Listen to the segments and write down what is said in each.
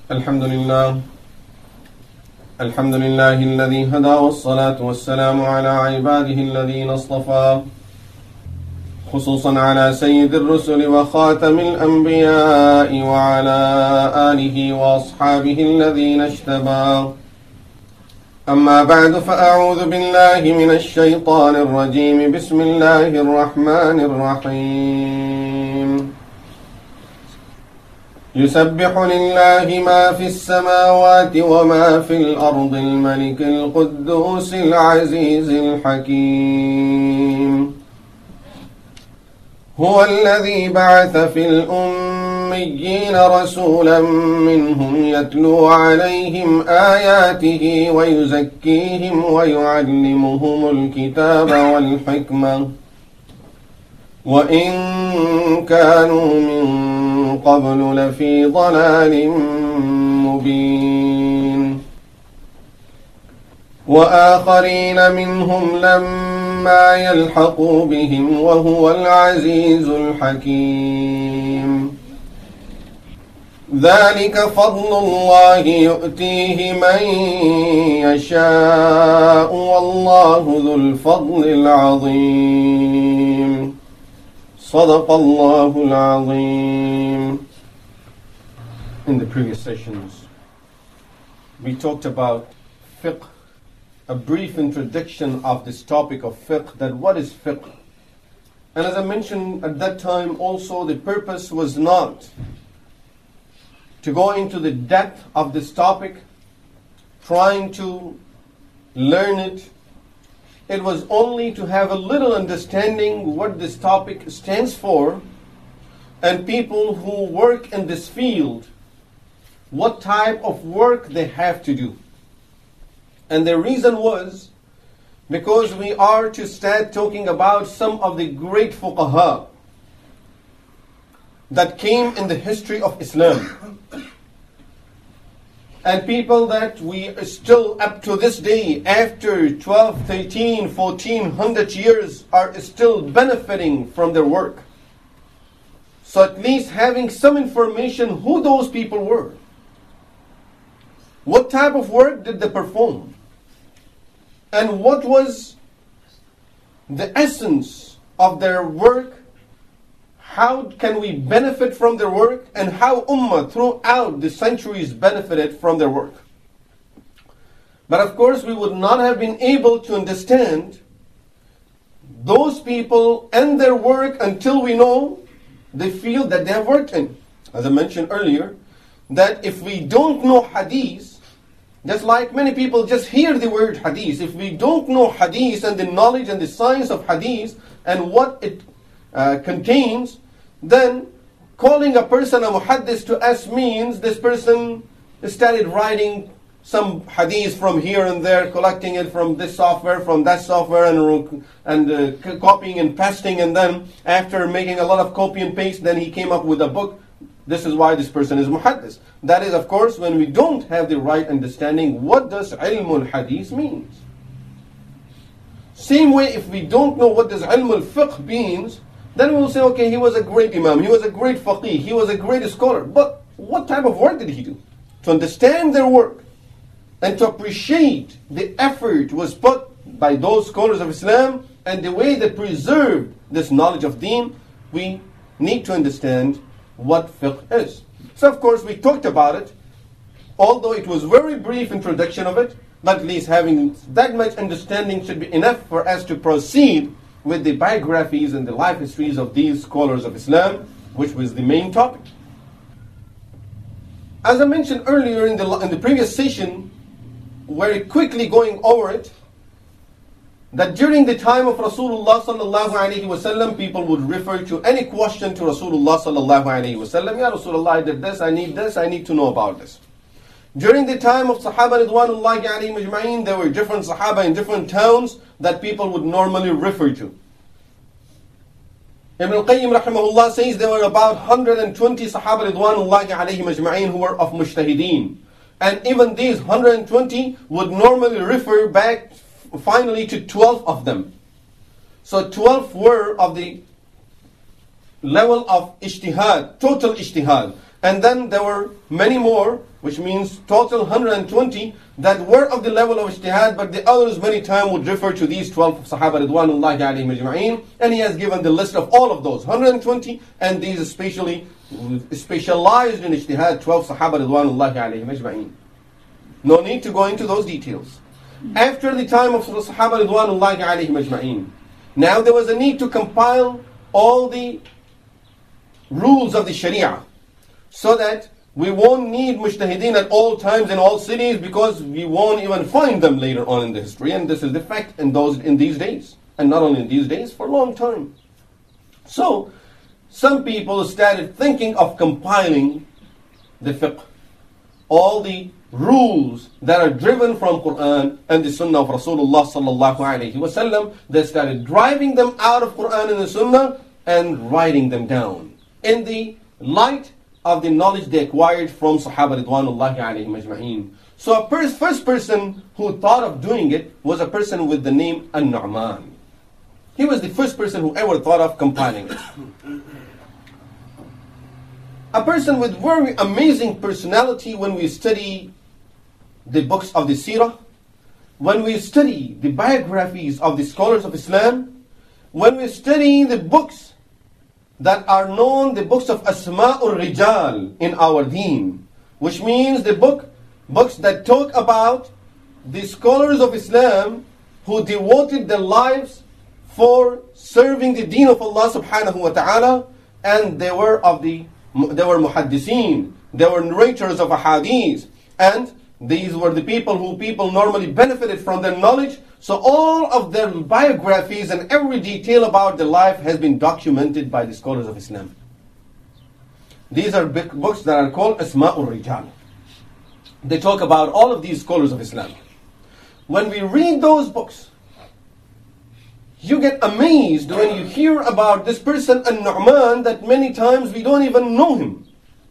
الحمد لله الذي هدى والصلاة والسلام على عباده الذين اصطفى خصوصا على سيد الرسل وخاتم الأنبياء وعلى آله وأصحابه الذين اجتبى أما بعد فأعوذ بالله من الشيطان الرجيم بسم الله الرحمن الرحيم يسبح لله ما في السماوات وما في الأرض الملك القدوس العزيز الحكيم هو الذي بعث في الأميين رسولا منهم يتلو عليهم آياته ويزكيهم ويعلمهم الكتاب والحكمة وإن كانوا من قبل لفي ضلال مبين وآخرين منهم لما يلحقوا بهم وهو العزيز الحكيم ذلك فضل الله يؤتيه من يشاء والله ذو الفضل العظيم صدق الله العظيم. In the previous sessions, we talked about fiqh, a brief introduction of this topic of fiqh, that what is fiqh. And as I mentioned at that time also, the purpose was not to go into the depth of this topic, trying to learn it. It was only to have a little understanding what this topic stands for, and people who work in this field, what type of work they have to do. And the reason was because we are to start talking about some of the great fuqaha that came in the history of Islam. And people that we are still up to this day, after 12, 13, 1400 years, are still benefiting from their work. So at least having some information who those people were. What type of work did they perform? And what was the essence of their work? How can we benefit from their work, and how Ummah throughout the centuries benefited from their work? But of course, we would not have been able to understand those people and their work until we know the field that they have worked in. As I mentioned earlier, that if we don't know hadith, just like many people just hear the word hadith, if we don't know hadith and the knowledge and the science of hadith and what it contains, then calling a person a muhaddis to us means this person started writing some hadith from here and there, collecting it from this software, from that software, and copying and pasting, and then after making a lot of copy and paste, then he came up with a book. This is why this person is muhaddis. That is, of course, when we don't have the right understanding what does ilmul hadith means. Same way, if we don't know what does ilmul fiqh means, then we will say, okay, he was a great imam, he was a great faqih, he was a great scholar. But what type of work did he do? To understand their work and to appreciate the effort was put by those scholars of Islam and the way they preserved this knowledge of deen, we need to understand what fiqh is. So of course we talked about it, although it was very brief introduction of it, but at least having that much understanding should be enough for us to proceed with the biographies and the life histories of these scholars of Islam, which was the main topic. As I mentioned earlier in the previous session, very quickly going over it, that during the time of Rasulullah sallallahu alaihi wasallam, people would refer to any question to Rasulullah sallallahu alaihi wasallam. Ya Rasulullah, I did this, I need to know about this. During the time of Sahaba Ridwanullahi alayhim ajma'in, there were different Sahaba in different towns that people would normally refer to. Ibn al-Qayyim rahimahullah says there were about 120 Sahaba Ridwanullahi alayhim ajma'in who were of Mujtahideen. And even these 120 would normally refer back finally to 12 of them. So 12 were of the level of ijtihad, total ijtihad. And then there were many more which means total 120 that were of the level of ijtihad, but the others many times would refer to these 12 Sahaba Ridwanullahi alayhim ajma'in, and he has given the list of all of those 120, and these especially specialized in ijtihad 12 Sahaba Ridwanullahi alayhim ajma'in. No need to go into those details. After the time of the Sahaba Ridwanullahi alayhim ajma'in, now there was a need to compile all the rules of the Sharia, so that we won't need mujtahideen at all times in all cities, because we won't even find them later on in the history. And this is the fact in these days. And not only in these days, for a long time. So, some people started thinking of compiling the fiqh. All the rules that are driven from Quran and the Sunnah of Rasulullah sallallahu alayhi wa sallam, they started driving them out of Quran and the Sunnah and writing them down in the light of the knowledge they acquired from Sahaba Ridwanullahi alayhim ajma'in. So first person who thought of doing it was a person with the name An-Nu'man. He was the first person who ever thought of compiling it. A person with very amazing personality. When we study the books of the Seerah, when we study the biographies of the scholars of Islam, when we study the books that are known, the books of Asma'ur Rijal in our deen, which means the books that talk about the scholars of Islam who devoted their lives for serving the deen of Allah subhanahu wa ta'ala, and they were muhaddiseen, they were narrators of ahadith, and these were the people who normally benefited from their knowledge. So all of their biographies and every detail about their life has been documented by the scholars of Islam. These are big books that are called Asma'ur Rijal. They talk about all of these scholars of Islam. When we read those books, you get amazed when you hear about this person, An-Nu'man, that many times we don't even know him.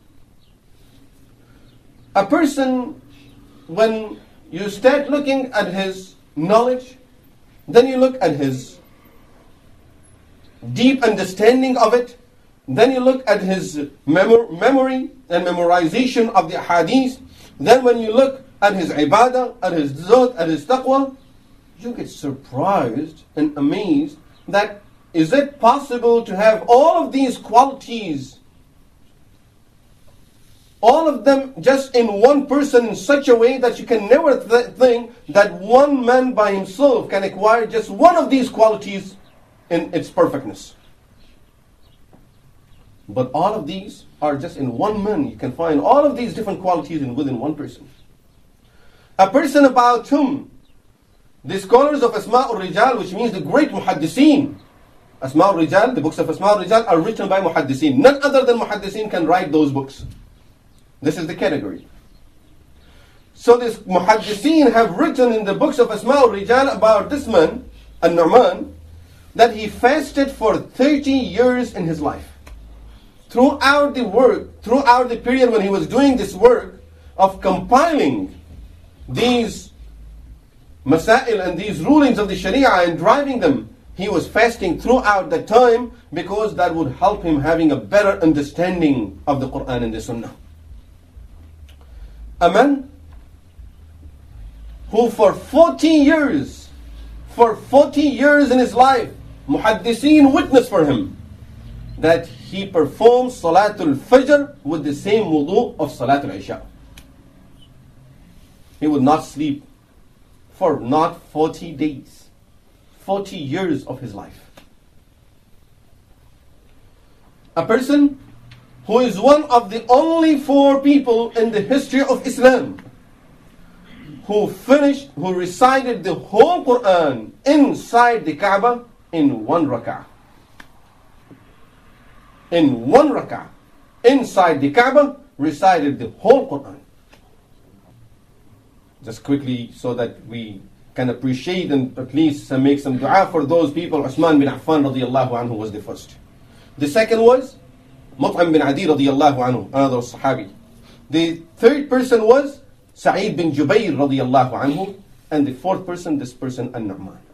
A person, when you start looking at his knowledge, then you look at his deep understanding of it, then you look at his memory and memorization of the hadith, then when you look at his ibadah, at his zuhd, at his taqwa, you get surprised and amazed that is it possible to have all of these qualities, all of them just in one person, in such a way that you can never think that one man by himself can acquire just one of these qualities in its perfectness. But all of these are just in one man. You can find all of these different qualities within one person. A person about whom the scholars of Asma'ur Rijal, which means the great muhaddiseen, Asma'ur Rijal, the books of Asma'ur Rijal are written by muhaddiseen. None other than muhaddiseen can write those books. This is the category. So this muhaddiseen have written in the books of Asma'ur Rijal about this man, An-Nu'man, that he fasted for 30 years in his life. Throughout the period when he was doing this work of compiling these masail and these rulings of the Sharia and driving them, he was fasting throughout that time, because that would help him having a better understanding of the Quran and the Sunnah. A man who for 40 years in his life, muhaddiseen witness for him that he performed Salatul Fajr with the same wudu of Salatul Isha. He would not sleep for not 40 days, 40 years of his life. A person who is one of the only 4 people in the history of Islam who recited the whole Quran inside the Kaaba in one rak'ah. In one rak'ah, inside the Kaaba, recited the whole Quran. Just quickly, so that we can appreciate and at least make some dua for those people. Uthman bin Affan radiyallahu anhu was the first. The second was Mut'im bin Adi radiyallahu anhu, another Sahabi. The third person was Sa'id bin Jubayr radiyallahu anhu. And the fourth person, this person, An-Nu'man.